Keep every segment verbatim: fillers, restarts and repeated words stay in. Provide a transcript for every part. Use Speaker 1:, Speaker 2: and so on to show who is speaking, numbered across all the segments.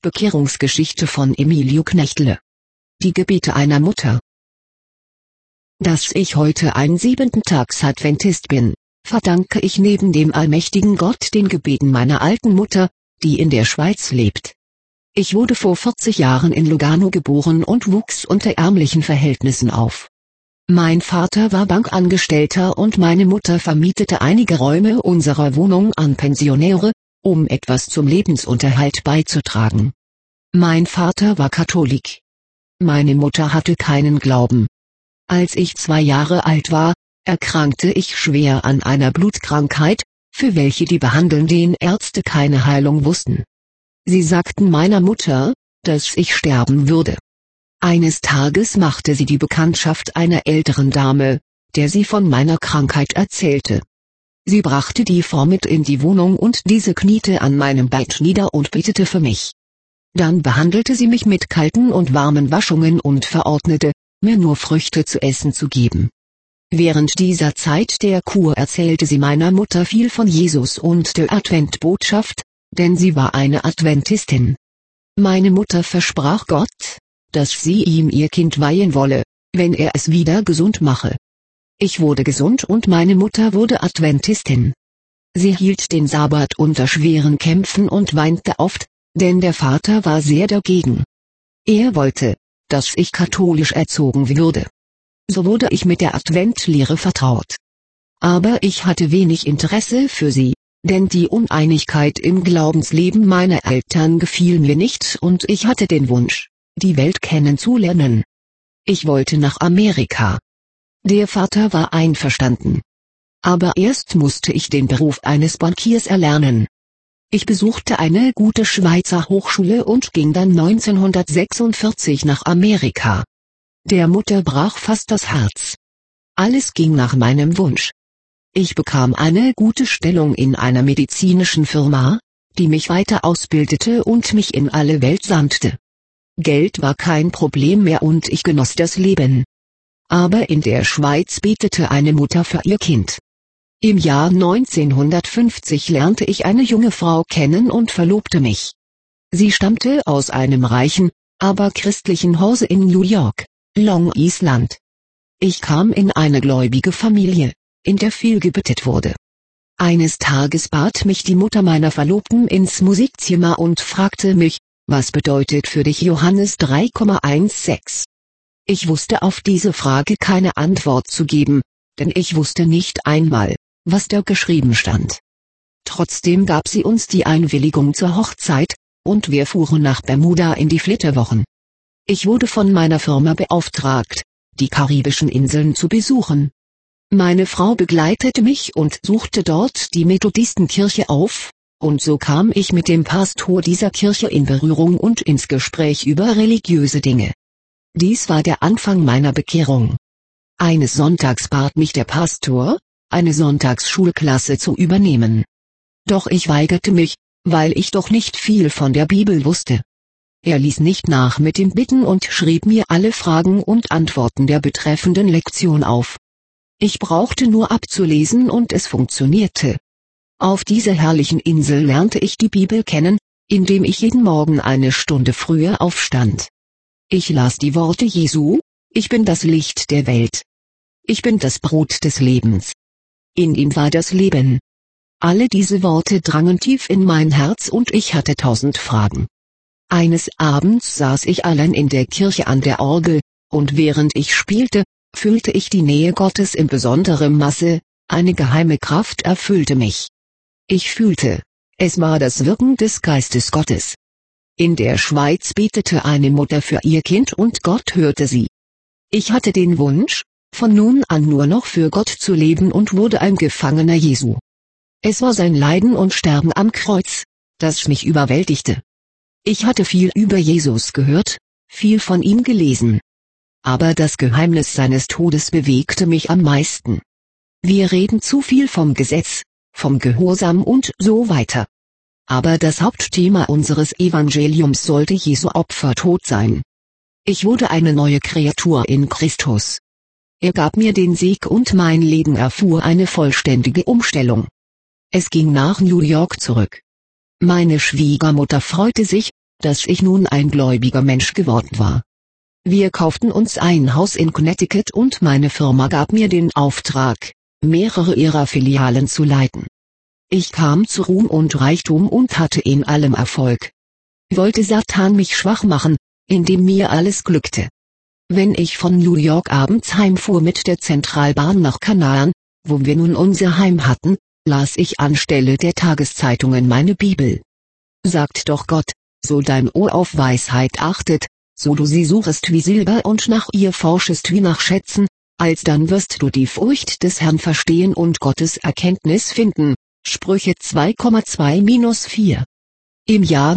Speaker 1: Bekehrungsgeschichte von Emilio Knechtle. Die Gebete einer Mutter. Dass ich heute ein Siebenten-Tags-Adventist bin, verdanke ich neben dem allmächtigen Gott den Gebeten meiner alten Mutter, die in der Schweiz lebt. Ich wurde vor vierzig Jahren in Lugano geboren und wuchs unter ärmlichen Verhältnissen auf. Mein Vater war Bankangestellter und meine Mutter vermietete einige Räume unserer Wohnung an Pensionäre, um etwas zum Lebensunterhalt beizutragen. Mein Vater war Katholik. Meine Mutter hatte keinen Glauben. Als ich zwei Jahre alt war, erkrankte ich schwer an einer Blutkrankheit, für welche die behandelnden Ärzte keine Heilung wussten. Sie sagten meiner Mutter, dass ich sterben würde. Eines Tages machte sie die Bekanntschaft einer älteren Dame, der sie von meiner Krankheit erzählte. Sie brachte die Frau mit in die Wohnung und diese kniete an meinem Bett nieder und betete für mich. Dann behandelte sie mich mit kalten und warmen Waschungen und verordnete, mir nur Früchte zu essen zu geben. Während dieser Zeit der Kur erzählte sie meiner Mutter viel von Jesus und der Adventbotschaft, denn sie war eine Adventistin. Meine Mutter versprach Gott, dass sie ihm ihr Kind weihen wolle, wenn er es wieder gesund mache. Ich wurde gesund und meine Mutter wurde Adventistin. Sie hielt den Sabbat unter schweren Kämpfen und weinte oft, denn der Vater war sehr dagegen. Er wollte, dass ich katholisch erzogen würde. So wurde ich mit der Adventlehre vertraut. Aber ich hatte wenig Interesse für sie, denn die Uneinigkeit im Glaubensleben meiner Eltern gefiel mir nicht und ich hatte den Wunsch, die Welt kennenzulernen. Ich wollte nach Amerika. Der Vater war einverstanden. Aber erst musste ich den Beruf eines Bankiers erlernen. Ich besuchte eine gute Schweizer Hochschule und ging dann neunzehnhundertsechsundvierzig nach Amerika. Der Mutter brach fast das Herz. Alles ging nach meinem Wunsch. Ich bekam eine gute Stellung in einer medizinischen Firma, die mich weiter ausbildete und mich in alle Welt sandte. Geld war kein Problem mehr und ich genoss das Leben. Aber in der Schweiz betete eine Mutter für ihr Kind. Im Jahr neunzehnhundertfünfzig lernte ich eine junge Frau kennen und verlobte mich. Sie stammte aus einem reichen, aber christlichen Hause in New York, Long Island. Ich kam in eine gläubige Familie, in der viel gebetet wurde. Eines Tages bat mich die Mutter meiner Verlobten ins Musikzimmer und fragte mich, was bedeutet für dich Johannes drei Komma sechzehn? Ich wusste auf diese Frage keine Antwort zu geben, denn ich wusste nicht einmal, was da geschrieben stand. Trotzdem gab sie uns die Einwilligung zur Hochzeit, und wir fuhren nach Bermuda in die Flitterwochen. Ich wurde von meiner Firma beauftragt, die karibischen Inseln zu besuchen. Meine Frau begleitete mich und suchte dort die Methodistenkirche auf, und so kam ich mit dem Pastor dieser Kirche in Berührung und ins Gespräch über religiöse Dinge. Dies war der Anfang meiner Bekehrung. Eines Sonntags bat mich der Pastor, eine Sonntagsschulklasse zu übernehmen. Doch ich weigerte mich, weil ich doch nicht viel von der Bibel wusste. Er ließ nicht nach mit dem Bitten und schrieb mir alle Fragen und Antworten der betreffenden Lektion auf. Ich brauchte nur abzulesen und es funktionierte. Auf dieser herrlichen Insel lernte ich die Bibel kennen, indem ich jeden Morgen eine Stunde früher aufstand. Ich las die Worte Jesu: Ich bin das Licht der Welt. Ich bin das Brot des Lebens. In ihm war das Leben. Alle diese Worte drangen tief in mein Herz und ich hatte tausend Fragen. Eines Abends saß ich allein in der Kirche an der Orgel, und während ich spielte, fühlte ich die Nähe Gottes in besonderem Maße, eine geheime Kraft erfüllte mich. Ich fühlte, es war das Wirken des Geistes Gottes. In der Schweiz betete eine Mutter für ihr Kind und Gott hörte sie. Ich hatte den Wunsch, von nun an nur noch für Gott zu leben und wurde ein Gefangener Jesu. Es war sein Leiden und Sterben am Kreuz, das mich überwältigte. Ich hatte viel über Jesus gehört, viel von ihm gelesen. Aber das Geheimnis seines Todes bewegte mich am meisten. Wir reden zu viel vom Gesetz, vom Gehorsam und so weiter. Aber das Hauptthema unseres Evangeliums sollte Jesu Opfertod sein. Ich wurde eine neue Kreatur in Christus. Er gab mir den Sieg und mein Leben erfuhr eine vollständige Umstellung. Es ging nach New York zurück. Meine Schwiegermutter freute sich, dass ich nun ein gläubiger Mensch geworden war. Wir kauften uns ein Haus in Connecticut und meine Firma gab mir den Auftrag, mehrere ihrer Filialen zu leiten. Ich kam zu Ruhm und Reichtum und hatte in allem Erfolg. Wollte Satan mich schwach machen, indem mir alles glückte. Wenn ich von New York abends heimfuhr mit der Zentralbahn nach Canaan, wo wir nun unser Heim hatten, las ich anstelle der Tageszeitungen meine Bibel. Sagt doch Gott, so dein Ohr auf Weisheit achtet, so du sie suchest wie Silber und nach ihr forschest wie nach Schätzen, alsdann wirst du die Furcht des Herrn verstehen und Gottes Erkenntnis finden. Sprüche zwei Komma zwei vier. Im Jahr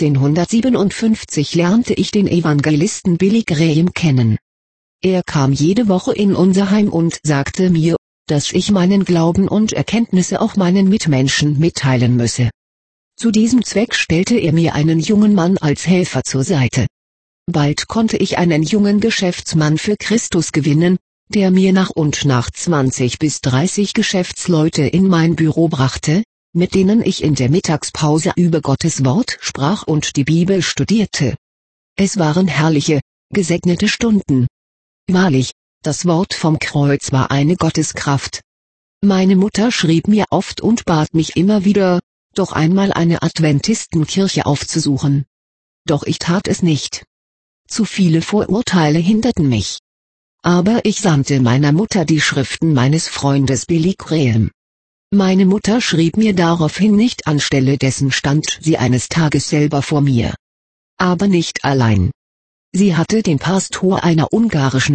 Speaker 1: neunzehnhundertsiebenundfünfzig lernte ich den Evangelisten Billy Graham kennen. Er kam jede Woche in unser Heim und sagte mir, dass ich meinen Glauben und Erkenntnisse auch meinen Mitmenschen mitteilen müsse. Zu diesem Zweck stellte er mir einen jungen Mann als Helfer zur Seite. Bald konnte ich einen jungen Geschäftsmann für Christus gewinnen, der mir nach und nach zwanzig bis dreißig Geschäftsleute in mein Büro brachte, mit denen ich in der Mittagspause über Gottes Wort sprach und die Bibel studierte. Es waren herrliche, gesegnete Stunden. Wahrlich, das Wort vom Kreuz war eine Gotteskraft. Meine Mutter schrieb mir oft und bat mich immer wieder, doch einmal eine Adventistenkirche aufzusuchen. Doch ich tat es nicht. Zu viele Vorurteile hinderten mich. Aber ich sandte meiner Mutter die Schriften meines Freundes Billy Graham. Meine Mutter schrieb mir daraufhin nicht anstelle dessen stand sie eines Tages selber vor mir. Aber nicht allein. Sie hatte den Pastor einer ungarischen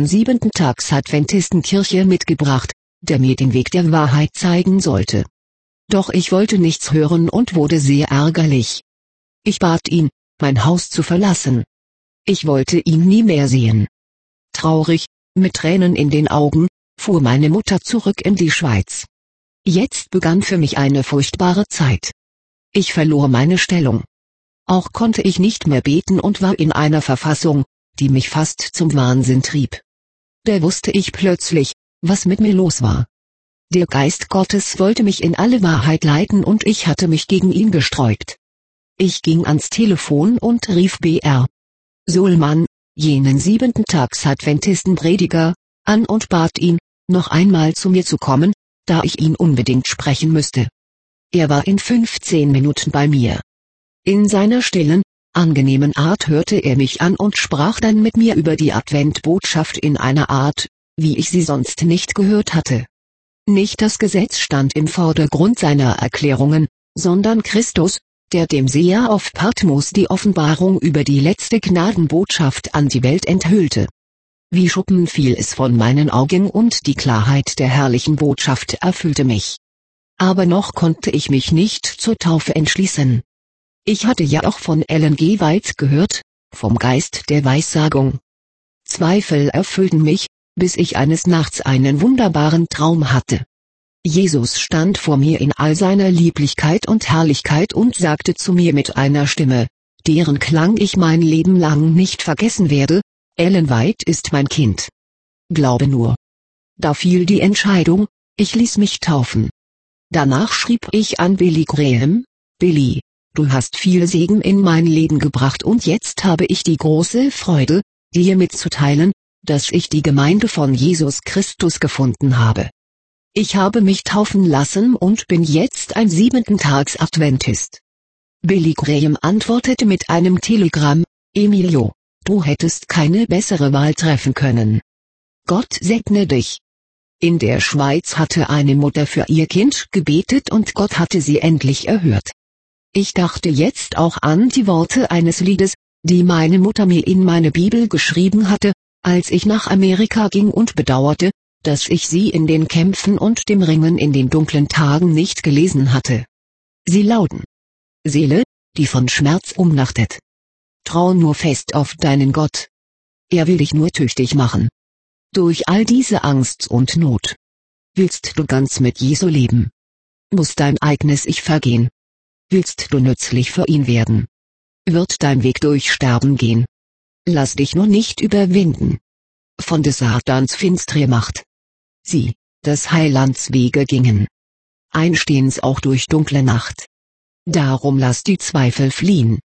Speaker 1: Siebenten-Tags-Adventistenkirche mitgebracht, der mir den Weg der Wahrheit zeigen sollte. Doch ich wollte nichts hören und wurde sehr ärgerlich. Ich bat ihn, mein Haus zu verlassen. Ich wollte ihn nie mehr sehen. Traurig, mit Tränen in den Augen, fuhr meine Mutter zurück in die Schweiz. Jetzt begann für mich eine furchtbare Zeit. Ich verlor meine Stellung. Auch konnte ich nicht mehr beten und war in einer Verfassung, die mich fast zum Wahnsinn trieb. Da wusste ich plötzlich, was mit mir los war. Der Geist Gottes wollte mich in alle Wahrheit leiten und ich hatte mich gegen ihn gesträubt. Ich ging ans Telefon und rief B R Sohlmann, jenen Siebenten-Tags-Adventisten-Prediger, an und bat ihn, noch einmal zu mir zu kommen, da ich ihn unbedingt sprechen müsste. Er war in fünfzehn Minuten bei mir. In seiner stillen, angenehmen Art hörte er mich an und sprach dann mit mir über die Adventbotschaft in einer Art, wie ich sie sonst nicht gehört hatte. Nicht das Gesetz stand im Vordergrund seiner Erklärungen, sondern Christus, der dem Seher auf Patmos die Offenbarung über die letzte Gnadenbotschaft an die Welt enthüllte. Wie Schuppen fiel es von meinen Augen und die Klarheit der herrlichen Botschaft erfüllte mich. Aber noch konnte ich mich nicht zur Taufe entschließen. Ich hatte ja auch von Ellen G. White gehört, vom Geist der Weissagung. Zweifel erfüllten mich, bis ich eines Nachts einen wunderbaren Traum hatte. Jesus stand vor mir in all seiner Lieblichkeit und Herrlichkeit und sagte zu mir mit einer Stimme, deren Klang ich mein Leben lang nicht vergessen werde, Ellen White ist mein Kind. Glaube nur. Da fiel die Entscheidung, ich ließ mich taufen. Danach schrieb ich an Billy Graham, Billy, du hast viel Segen in mein Leben gebracht und jetzt habe ich die große Freude, dir mitzuteilen, dass ich die Gemeinde von Jesus Christus gefunden habe. Ich habe mich taufen lassen und bin jetzt ein Siebenten-Tags-Adventist. Billy Graham antwortete mit einem Telegramm, Emilio, du hättest keine bessere Wahl treffen können. Gott segne dich. In der Schweiz hatte eine Mutter für ihr Kind gebetet und Gott hatte sie endlich erhört. Ich dachte jetzt auch an die Worte eines Liedes, die meine Mutter mir in meine Bibel geschrieben hatte, als ich nach Amerika ging und bedauerte, dass ich sie in den Kämpfen und dem Ringen in den dunklen Tagen nicht gelesen hatte. Sie lauten: Seele, die von Schmerz umnachtet. Trau nur fest auf deinen Gott. Er will dich nur tüchtig machen. Durch all diese Angst und Not. Willst du ganz mit Jesu leben? Muss dein eigenes Ich vergehen? Willst du nützlich für ihn werden? Wird dein Weg durch Sterben gehen? Lass dich nur nicht überwinden von des Satans finstere Macht. Sie, des Heilands Wege gingen einstehends auch durch dunkle Nacht. Darum lass die Zweifel fliehen.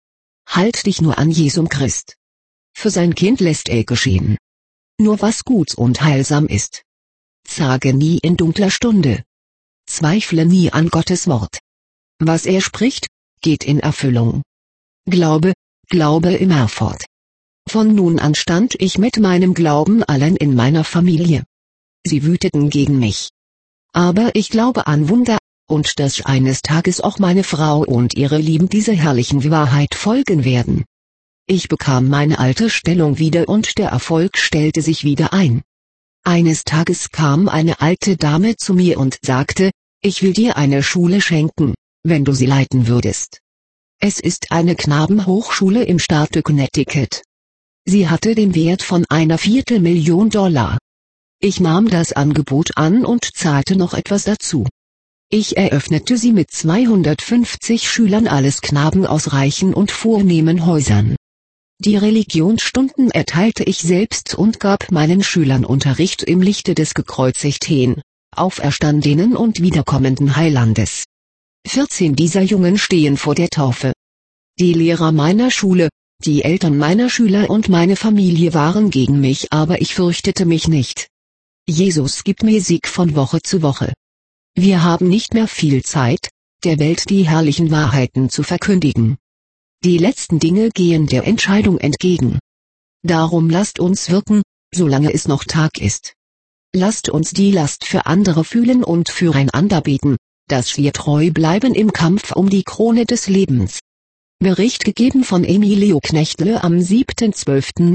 Speaker 1: Halt dich nur an Jesum Christ. Für sein Kind lässt er geschehen. Nur was gut und heilsam ist. Zage nie in dunkler Stunde. Zweifle nie an Gottes Wort. Was er spricht, geht in Erfüllung. Glaube, glaube immerfort. Von nun an stand ich mit meinem Glauben allein in meiner Familie. Sie wüteten gegen mich. Aber ich glaube an Wunder, und dass eines Tages auch meine Frau und ihre Lieben dieser herrlichen Wahrheit folgen werden. Ich bekam meine alte Stellung wieder und der Erfolg stellte sich wieder ein. Eines Tages kam eine alte Dame zu mir und sagte, ich will dir eine Schule schenken, wenn du sie leiten würdest. Es ist eine Knabenhochschule im Staate Connecticut. Sie hatte den Wert von einer Viertelmillion Dollar. Ich nahm das Angebot an und zahlte noch etwas dazu. Ich eröffnete sie mit zweihundertfünfzig Schülern, alles Knaben aus reichen und vornehmen Häusern. Die Religionsstunden erteilte ich selbst und gab meinen Schülern Unterricht im Lichte des gekreuzigten, auferstandenen und wiederkommenden Heilandes. vierzehn dieser Jungen stehen vor der Taufe. Die Lehrer meiner Schule, die Eltern meiner Schüler und meine Familie waren gegen mich, aber ich fürchtete mich nicht. Jesus gibt mir Sieg von Woche zu Woche. Wir haben nicht mehr viel Zeit, der Welt die herrlichen Wahrheiten zu verkündigen. Die letzten Dinge gehen der Entscheidung entgegen. Darum lasst uns wirken, solange es noch Tag ist. Lasst uns die Last für andere fühlen und füreinander beten, dass wir treu bleiben im Kampf um die Krone des Lebens. Bericht gegeben von Emilio Knechtle am siebten zwölften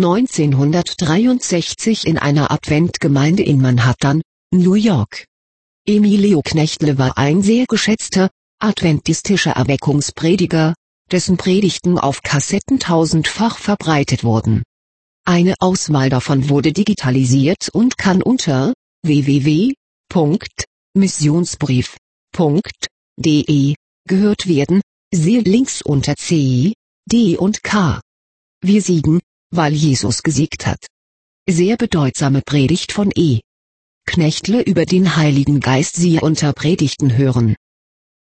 Speaker 1: neunzehnhundertdreiundsechzig in einer Adventgemeinde in Manhattan, New York. Emilio Knechtle war ein sehr geschätzter, adventistischer Erweckungsprediger, dessen Predigten auf Kassetten tausendfach verbreitet wurden. Eine Auswahl davon wurde digitalisiert und kann unter w w w punkt missionsbrief punkt de gehört werden, siehe Links unter C, D und K. Wir siegen, weil Jesus gesiegt hat. Sehr bedeutsame Predigt von E. Knechtle über den Heiligen Geist, siehe unter Predigten hören.